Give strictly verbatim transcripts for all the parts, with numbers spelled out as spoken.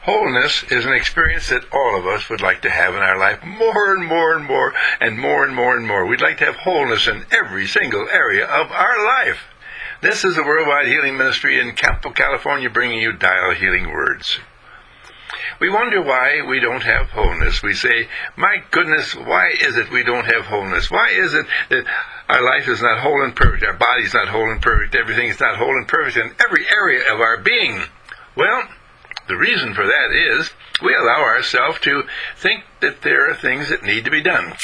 Wholeness is an experience that all of us would like to have in our life more and more and more and more and more and more. We'd like to have wholeness in every single area of our life. This is the Worldwide Healing Ministry in Campo, California, bringing you Dial Healing Words. We wonder why we don't have wholeness. We say, my goodness, why is it we don't have wholeness? Why is it that our life is not whole and perfect? Our body's not whole and perfect. Everything is not whole and perfect in every area of our being. Well, the reason for that is we allow ourselves to think that there are things that need to be done.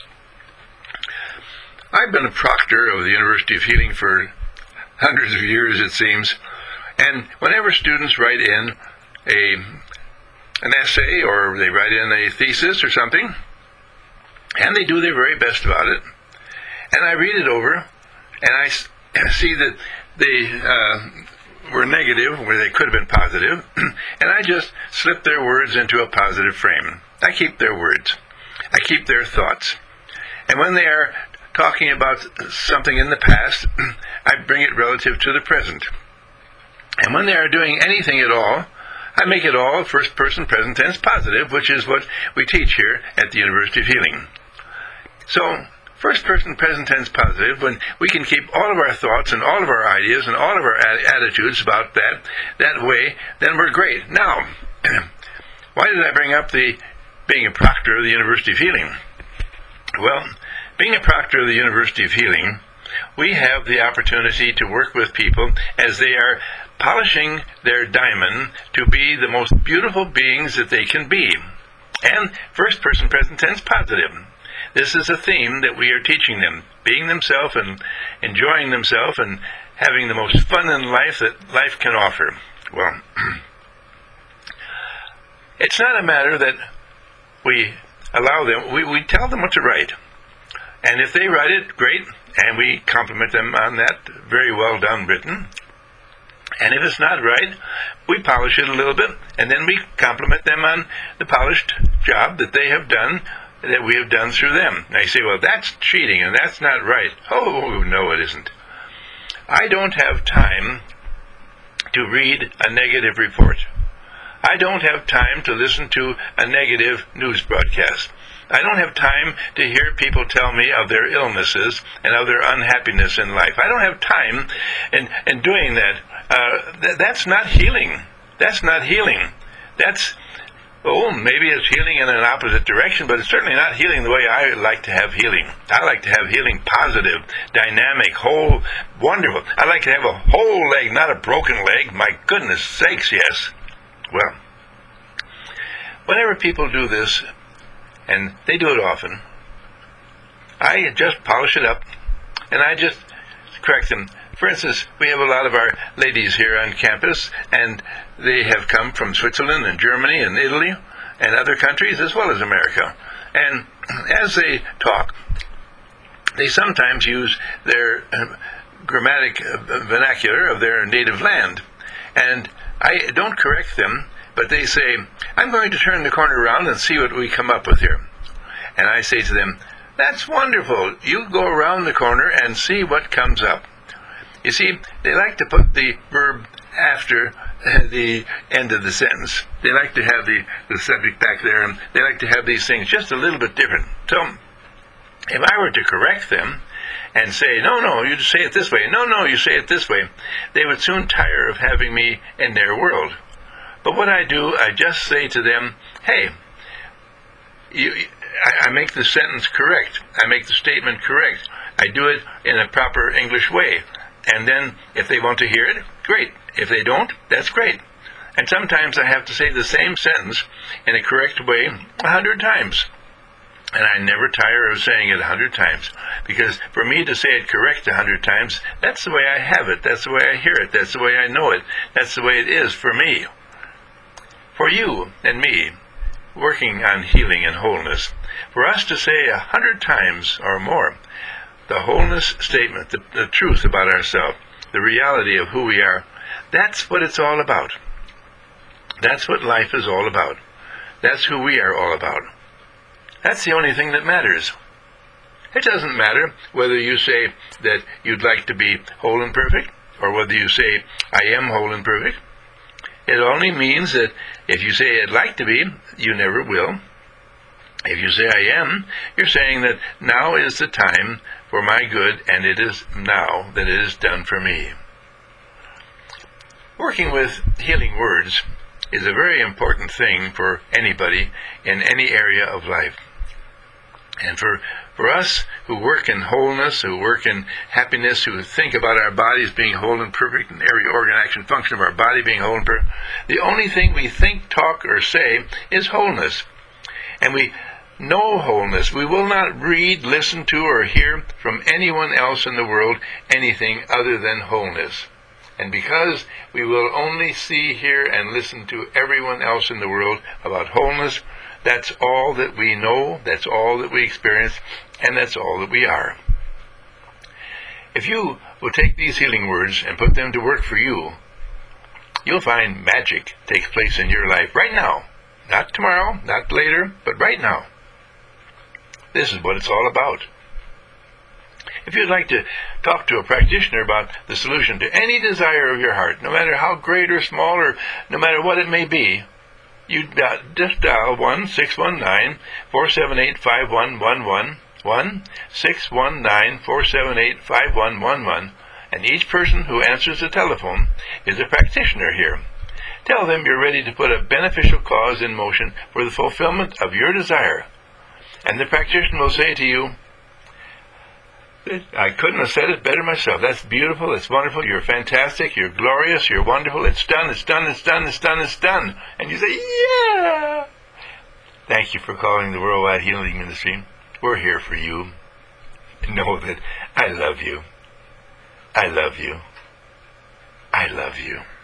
I've been a proctor of the University of Healing for hundreds of years, it seems, and whenever students write in a an essay or they write in a thesis or something, and they do their very best about it, and I read it over, and I see that they uh, were negative where they could have been positive, and I just slip their words into a positive frame. I keep their words. I keep their thoughts. And when they are talking about something in the past, I bring it relative to the present. And when they are doing anything at all, I make it all first person present tense positive, which is what we teach here at the University of Healing. So, first person present tense positive, when we can keep all of our thoughts and all of our ideas and all of our attitudes about that that way, then we're great. Now, why did I bring up the being a proctor of the University of Healing? Well, being a proctor of the University of Healing, we have the opportunity to work with people as they are polishing their diamond to be the most beautiful beings that they can be. And first person present tense positive. This is a theme that we are teaching them, being themselves and enjoying themselves and having the most fun in life that life can offer. Well, it's not a matter that we allow them, we, we tell them what to write. And if they write it, great, and we compliment them on that, very well done written. And if it's not right, we polish it a little bit, and then we compliment them on the polished job that they have done, that we have done through them. Now you say, well, that's cheating, and that's not right. Oh, no, it isn't. I don't have time to read a negative report. I don't have time to listen to a negative news broadcast. I don't have time to hear people tell me of their illnesses and of their unhappiness in life. I don't have time in, in doing that. Uh, th- that's not healing. That's not healing. That's, oh, maybe it's healing in an opposite direction, but it's certainly not healing the way I like to have healing. I like to have healing positive, dynamic, whole, wonderful. I like to have a whole leg, not a broken leg. My goodness sakes, yes. Well, whenever people do this, and they do it often, I just polish it up, and I just correct them. For instance, we have a lot of our ladies here on campus, and they have come from Switzerland and Germany and Italy and other countries as well as America. And as they talk, they sometimes use their uh, grammatic uh, vernacular of their native land. And I don't correct them, but they say, I'm going to turn the corner around and see what we come up with here. And I say to them, that's wonderful. You go around the corner and see what comes up. You see, they like to put the verb after the end of the sentence. They like to have the, the subject back there, and they like to have these things just a little bit different. So, if I were to correct them and say, no, no, you say it this way, no, no, you say it this way, they would soon tire of having me in their world. But what I do, I just say to them, hey, you, I, I make the sentence correct. I make the statement correct. I do it in a proper English way. And then, if they want to hear it, great. If they don't, that's great. And sometimes I have to say the same sentence in a correct way a hundred times. And I never tire of saying it a hundred times. Because for me to say it correct a hundred times, that's the way I have it. That's the way I hear it. That's the way I know it. That's the way it is for me. For you and me, working on healing and wholeness, for us to say a hundred times or more, the wholeness statement, the, the truth about ourselves, the reality of who we are, that's what it's all about. That's what life is all about. That's who we are all about. That's the only thing that matters. It doesn't matter whether you say that you'd like to be whole and perfect, or whether you say, I am whole and perfect. It only means that if you say I'd like to be, you never will. If you say I am, you're saying that now is the time for my good, and it is now that it is done for me. Working with healing words is a very important thing for anybody in any area of life. And for, for us who work in wholeness, who work in happiness, who think about our bodies being whole and perfect, and every organ, action, function of our body being whole and perfect, the only thing we think, talk, or say is wholeness. And we know wholeness. We will not read, listen to, or hear from anyone else in the world anything other than wholeness. And because we will only see, hear, and listen to everyone else in the world about wholeness, that's all that we know, that's all that we experience, and that's all that we are. If you will take these healing words and put them to work for you, you'll find magic takes place in your life right now. Not tomorrow, not later, but right now. This is what it's all about. If you'd like to talk to a practitioner about the solution to any desire of your heart, no matter how great or small, or no matter what it may be, you just dial one six one nine, four seven eight, five one one one, one six one nine, four seven eight, five one one one, and each person who answers the telephone is a practitioner here. Tell them you're ready to put a beneficial cause in motion for the fulfillment of your desire. And the practitioner will say to you, I couldn't have said it better myself. That's beautiful, it's wonderful, you're fantastic, you're glorious, you're wonderful, it's done, it's done, it's done, it's done, it's done. And you say, yeah! Thank you for calling the Worldwide Healing Ministry. We're here for you. Know that I love you. I love you. I love you.